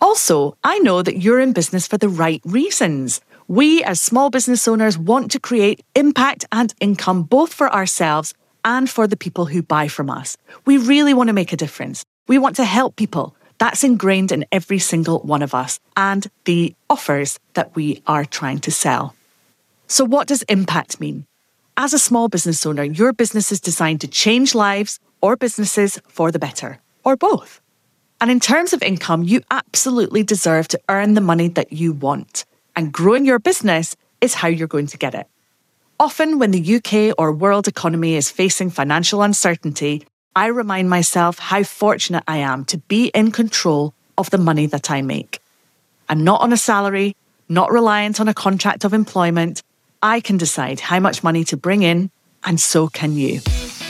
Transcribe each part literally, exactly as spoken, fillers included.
Also, I know that you're in business for the right reasons. We, as small business owners, want to create impact and income both for ourselves and for the people who buy from us. We really want to make a difference. We want to help people. That's ingrained in every single one of us and the offers that we are trying to sell. So what does impact mean? As a small business owner, your business is designed to change lives or businesses for the better, or both. And in terms of income, you absolutely deserve to earn the money that you want. And growing your business is how you're going to get it. Often when the U K or world economy is facing financial uncertainty, I remind myself how fortunate I am to be in control of the money that I make. I'm not on a salary, not reliant on a contract of employment. I can decide how much money to bring in, and so can you.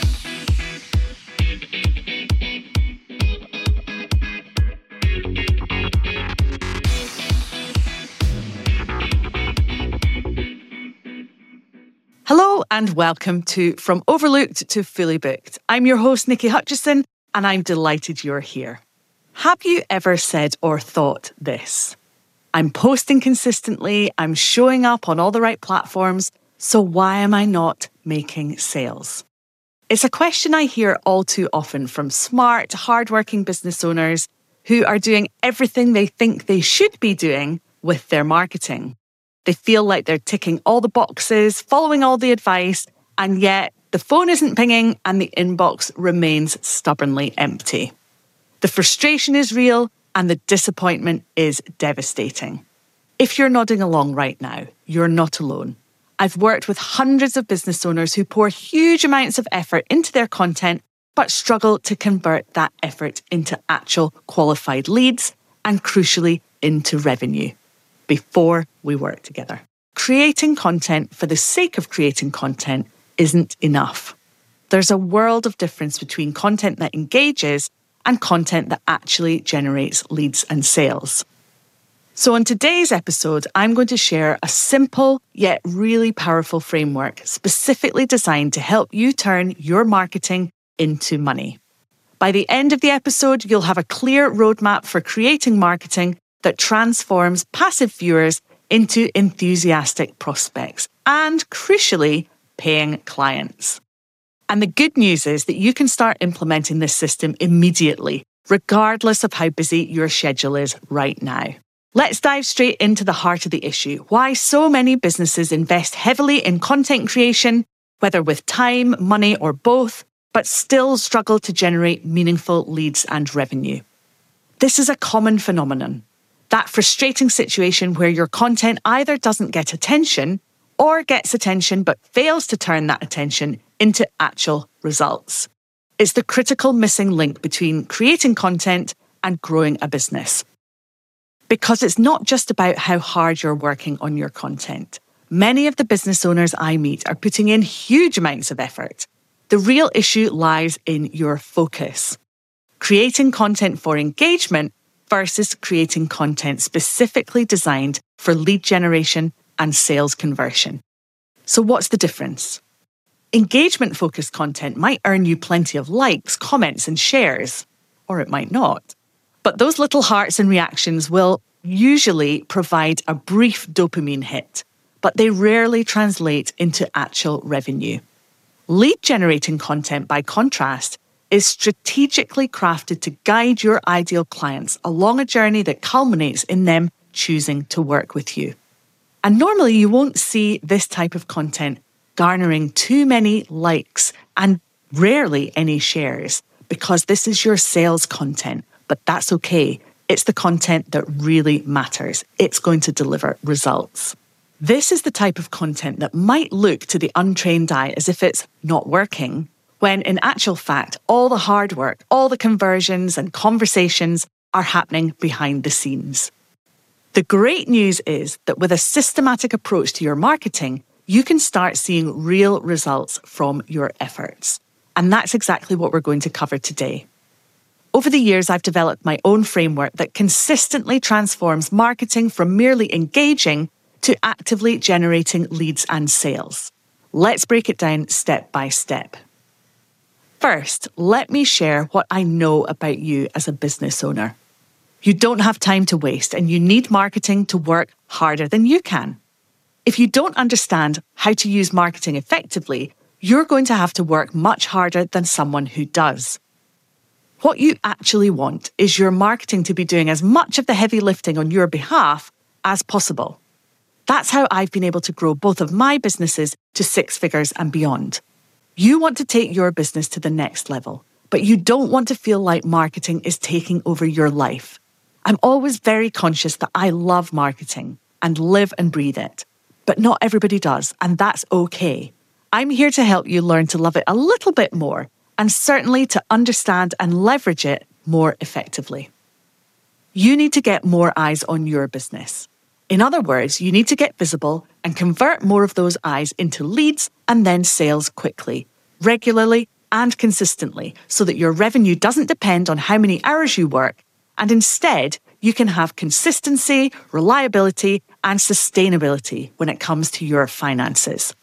Hello and welcome to From Overlooked to Fully Booked. I'm your host, Nikki Hutchison, and I'm delighted you're here. Have you ever said or thought this? I'm posting consistently, I'm showing up on all the right platforms, so why am I not making sales? It's a question I hear all too often from smart, hardworking business owners who are doing everything they think they should be doing with their marketing. They feel like they're ticking all the boxes, following all the advice, and yet the phone isn't pinging and the inbox remains stubbornly empty. The frustration is real and the disappointment is devastating. If you're nodding along right now, you're not alone. I've worked with hundreds of business owners who pour huge amounts of effort into their content, but struggle to convert that effort into actual qualified leads and, crucially, into revenue before we work together. Creating content for the sake of creating content isn't enough. There's a world of difference between content that engages and content that actually generates leads and sales. So on today's episode, I'm going to share a simple yet really powerful framework specifically designed to help you turn your marketing into money. By the end of the episode, you'll have a clear roadmap for creating marketing that transforms passive viewers into enthusiastic prospects and, crucially, paying clients. And the good news is that you can start implementing this system immediately, regardless of how busy your schedule is right now. Let's dive straight into the heart of the issue: why so many businesses invest heavily in content creation, whether with time, money, or both, but still struggle to generate meaningful leads and revenue. This is a common phenomenon. That frustrating situation where your content either doesn't get attention or gets attention but fails to turn that attention into actual results. It's the critical missing link between creating content and growing a business. Because it's not just about how hard you're working on your content. Many of the business owners I meet are putting in huge amounts of effort. The real issue lies in your focus. Creating content for engagement versus creating content specifically designed for lead generation and sales conversion. So what's the difference? Engagement-focused content might earn you plenty of likes, comments, and shares, or it might not. But those little hearts and reactions will usually provide a brief dopamine hit, but they rarely translate into actual revenue. Lead-generating content, by contrast, is strategically crafted to guide your ideal clients along a journey that culminates in them choosing to work with you. And normally you won't see this type of content garnering too many likes and rarely any shares, because this is your sales content, but that's okay. It's the content that really matters. It's going to deliver results. This is the type of content that might look to the untrained eye as if it's not working, when in actual fact, all the hard work, all the conversions and conversations are happening behind the scenes. The great news is that with a systematic approach to your marketing, you can start seeing real results from your efforts. And that's exactly what we're going to cover today. Over the years, I've developed my own framework that consistently transforms marketing from merely engaging to actively generating leads and sales. Let's break it down step by step. First, let me share what I know about you as a business owner. You don't have time to waste, and you need marketing to work harder than you can. If you don't understand how to use marketing effectively, you're going to have to work much harder than someone who does. What you actually want is your marketing to be doing as much of the heavy lifting on your behalf as possible. That's how I've been able to grow both of my businesses to six figures and beyond. You want to take your business to the next level, but you don't want to feel like marketing is taking over your life. I'm always very conscious that I love marketing and live and breathe it, but not everybody does, and that's okay. I'm here to help you learn to love it a little bit more, and certainly to understand and leverage it more effectively. You need to get more eyes on your business. In other words, you need to get visible and convert more of those eyes into leads and then sales quickly, regularly and consistently, so that your revenue doesn't depend on how many hours you work, and instead you can have consistency, reliability, and sustainability when it comes to your finances.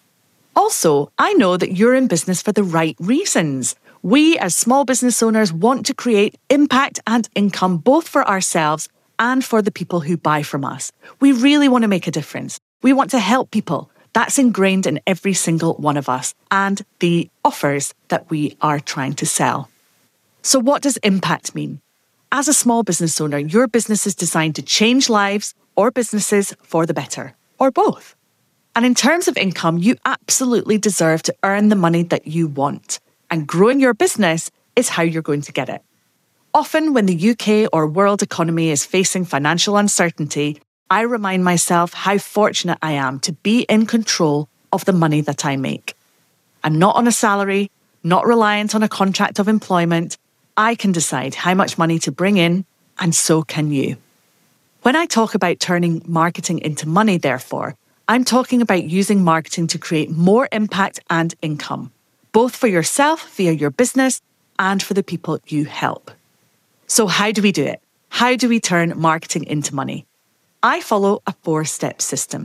Also, I know that you're in business for the right reasons. We, as small business owners, want to create impact and income both for ourselves and for the people who buy from us. We really want to make a difference. We want to help people. That's ingrained in every single one of us and the offers that we are trying to sell. So what does impact mean? As a small business owner, your business is designed to change lives or businesses for the better, or both. And in terms of income, you absolutely deserve to earn the money that you want. And growing your business is how you're going to get it. Often when the U K or world economy is facing financial uncertainty, I remind myself how fortunate I am to be in control of the money that I make. I'm not on a salary, not reliant on a contract of employment. I can decide how much money to bring in, and so can you. When I talk about turning marketing into money, therefore, I'm talking about using marketing to create more impact and income, both for yourself via your business and for the people you help. So how do we do it? How do we turn marketing into money? I follow a four-step system.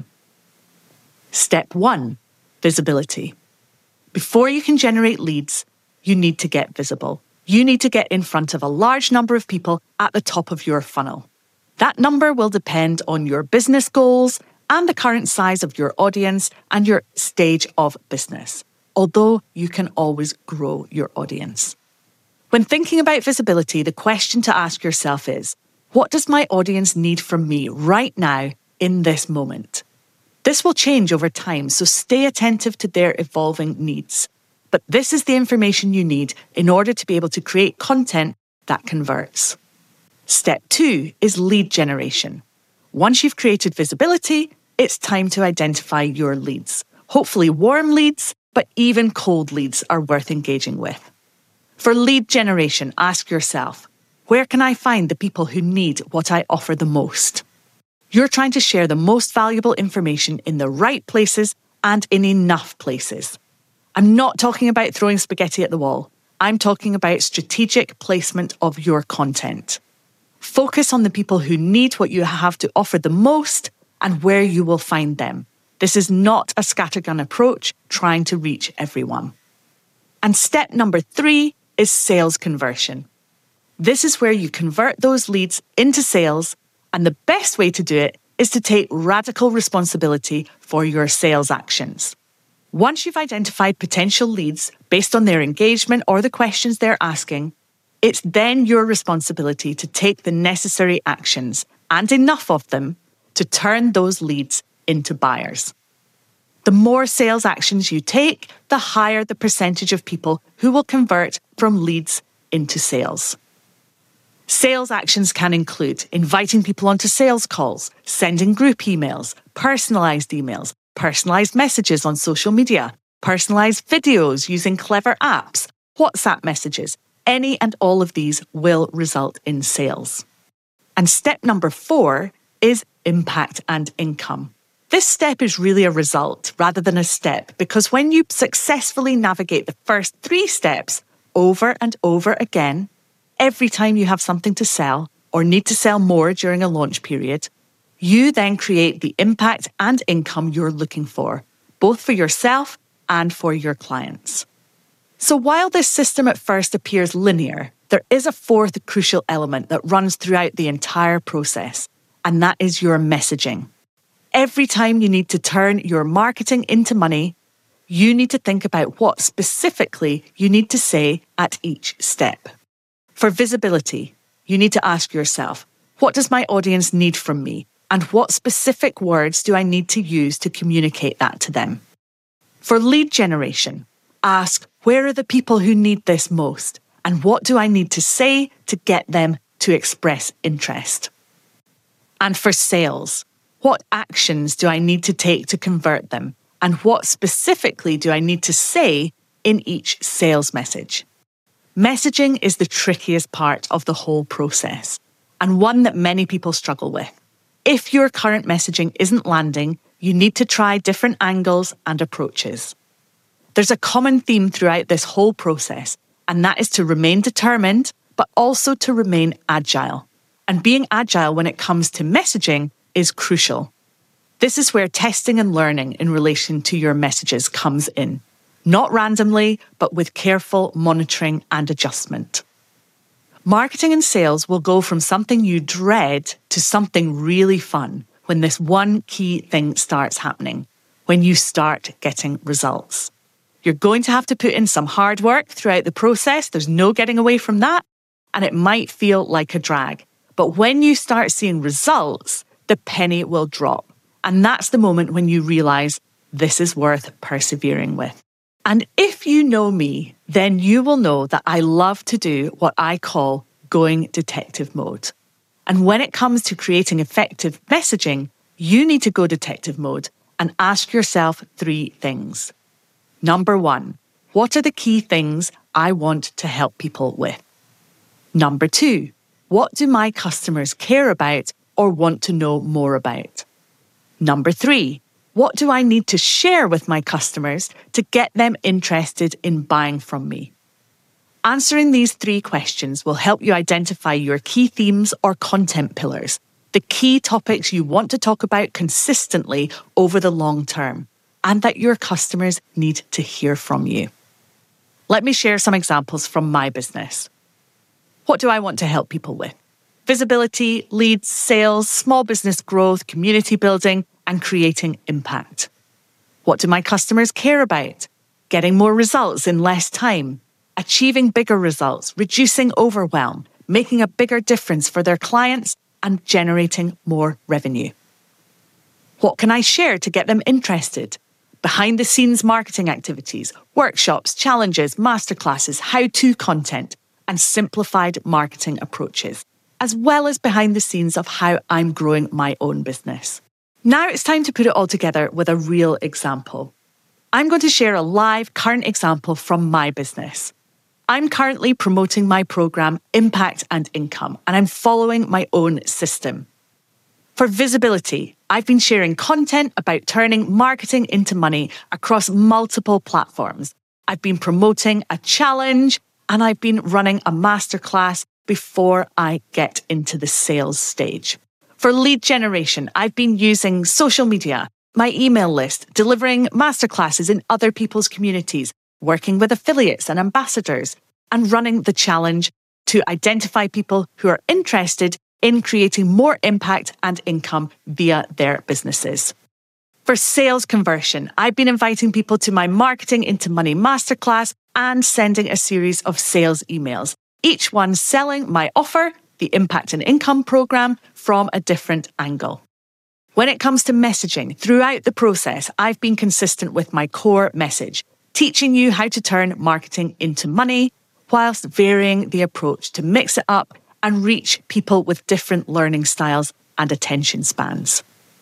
Step one, visibility. Before you can generate leads, you need to get visible. You need to get in front of a large number of people at the top of your funnel. That number will depend on your business goals and the current size of your audience and your stage of business, although you can always grow your audience. When thinking about visibility, the question to ask yourself is, what does my audience need from me right now in this moment? This will change over time, so stay attentive to their evolving needs. But this is the information you need in order to be able to create content that converts. Step two is lead generation. Once you've created visibility, it's time to identify your leads. Hopefully warm leads, but even cold leads are worth engaging with. For lead generation, ask yourself, where can I find the people who need what I offer the most? You're trying to share the most valuable information in the right places and in enough places. I'm not talking about throwing spaghetti at the wall. I'm talking about strategic placement of your content. Focus on the people who need what you have to offer the most and where you will find them. This is not a scattergun approach trying to reach everyone. And step number three is sales conversion. This is where you convert those leads into sales, and the best way to do it is to take radical responsibility for your sales actions. Once you've identified potential leads based on their engagement or the questions they're asking, it's then your responsibility to take the necessary actions, and enough of them, to turn those leads into buyers. The more sales actions you take, the higher the percentage of people who will convert from leads into sales. Sales actions can include inviting people onto sales calls, sending group emails, personalised emails, personalised messages on social media, personalised videos using clever apps, WhatsApp messages. Any and all of these will result in sales. And step number four is impact and income. This step is really a result rather than a step, because when you successfully navigate the first three steps over and over again, every time you have something to sell or need to sell more during a launch period, you then create the impact and income you're looking for, both for yourself and for your clients. So while this system at first appears linear, There is a fourth crucial element that runs throughout the entire process, and that is your messaging. Every time you need to turn your marketing into money, you need to think about what specifically you need to say at each step. For visibility, you need to ask yourself, what does my audience need from me? And what specific words do I need to use to communicate that to them? For lead generation, ask, where are the people who need this most? And what do I need to say to get them to express interest? And for sales, what actions do I need to take to convert them? And what specifically do I need to say in each sales message? Messaging is the trickiest part of the whole process, and one that many people struggle with. If your current messaging isn't landing, you need to try different angles and approaches. There's a common theme throughout this whole process, and that is to remain determined, but also to remain agile. And being agile when it comes to messaging is crucial. This is where testing and learning in relation to your messages comes in. Not randomly, but with careful monitoring and adjustment. Marketing and sales will go from something you dread to something really fun when this one key thing starts happening, when you start getting results. You're going to have to put in some hard work throughout the process. There's no getting away from that. And it might feel like a drag. But when you start seeing results, the penny will drop. And that's the moment when you realize this is worth persevering with. And if you know me, then you will know that I love to do what I call going detective mode. And when it comes to creating effective messaging, you need to go detective mode and ask yourself three things. Number one, what are the key things I want to help people with? Number two, what do my customers care about or want to know more about? Number three, what do I need to share with my customers to get them interested in buying from me? Answering these three questions will help you identify your key themes or content pillars, the key topics you want to talk about consistently over the long term, and that your customers need to hear from you. Let me share some examples from my business. What do I want to help people with? Visibility, leads, sales, small business growth, community building, and creating impact. What do my customers care about? Getting more results in less time, achieving bigger results, reducing overwhelm, making a bigger difference for their clients, and generating more revenue. What can I share to get them interested? Behind the scenes marketing activities, workshops, challenges, masterclasses, how-to content, and simplified marketing approaches, as well as behind the scenes of how I'm growing my own business. Now it's time to put it all together with a real example. I'm going to share a live current example from my business. I'm currently promoting my program, Impact and Income, and I'm following my own system. For visibility, I've been sharing content about turning marketing into money across multiple platforms. I've been promoting a challenge, and I've been running a masterclass before I get into the sales stage. For lead generation, I've been using social media, my email list, delivering masterclasses in other people's communities, working with affiliates and ambassadors, and running the challenge to identify people who are interested in creating more impact and income via their businesses. For sales conversion, I've been inviting people to my Marketing into Money Masterclass and sending a series of sales emails, each one selling my offer, the Impact and Income program, from a different angle. When it comes to messaging, throughout the process, I've been consistent with my core message, teaching you how to turn marketing into money, whilst varying the approach to mix it up and reach people with different learning styles and attention spans.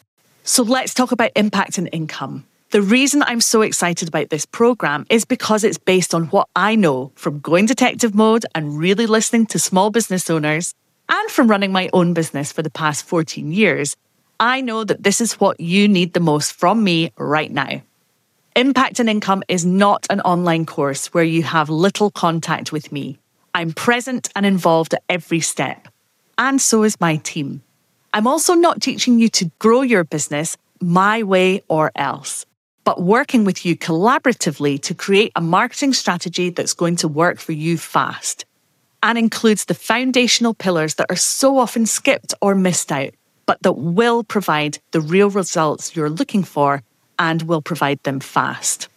So let's talk about impact and income. The reason I'm so excited about this program is because it's based on what I know from going detective mode and really listening to small business owners, and from running my own business for the past fourteen years. I know that this is what you need the most from me right now. Impact and Income is not an online course where you have little contact with me. I'm present and involved at every step, and so is my team. I'm also not teaching you to grow your business my way or else, but working with you collaboratively to create a marketing strategy that's going to work for you fast. and includes the foundational pillars that are so often skipped or missed out, but that will provide the real results you're looking for and will provide them fast.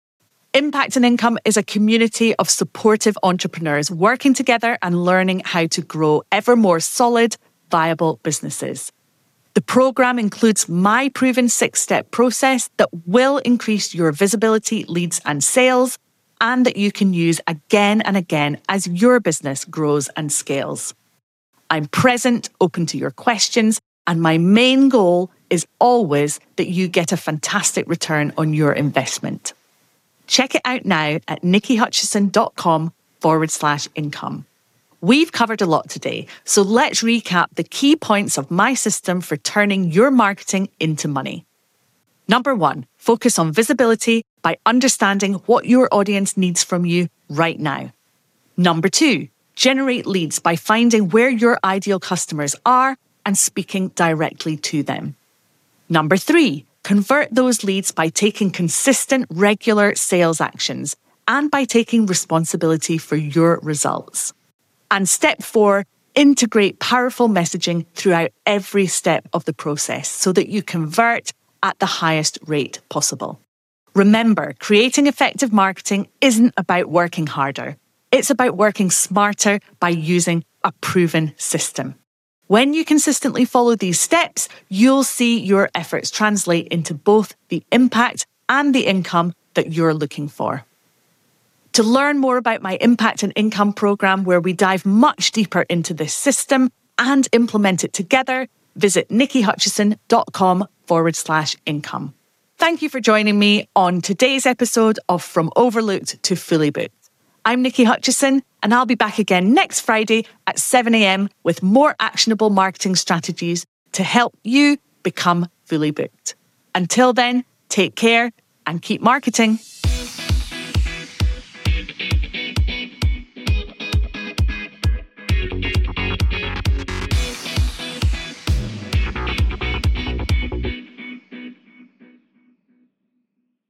Impact and Income is a community of supportive entrepreneurs working together and learning how to grow ever more solid, viable businesses. The programme includes my proven six-step process that will increase your visibility, leads and sales, and that you can use again and again as your business grows and scales. I'm present, open to your questions, and my main goal is always that you get a fantastic return on your investment. Check it out now at nickihutchison.com forward slash income. We've covered a lot today, so let's recap the key points of my system for turning your marketing into money. Number one, focus on visibility by understanding what your audience needs from you right now. Number two, generate leads by finding where your ideal customers are and speaking directly to them. Number three, convert those leads by taking consistent, regular sales actions and by taking responsibility for your results. And step four, integrate powerful messaging throughout every step of the process so that you convert at the highest rate possible. Remember, creating effective marketing isn't about working harder. It's about working smarter by using a proven system. When you consistently follow these steps, you'll see your efforts translate into both the impact and the income that you're looking for. To learn more about my Impact and Income programme, where we dive much deeper into this system and implement it together, visit nickihutchison.com forward slash income. Thank you for joining me on today's episode of From Overlooked to Fully Booked. I'm Nikki Hutchison, and I'll be back again next Friday at seven a.m. with more actionable marketing strategies to help you become fully booked. Until then, take care and keep marketing.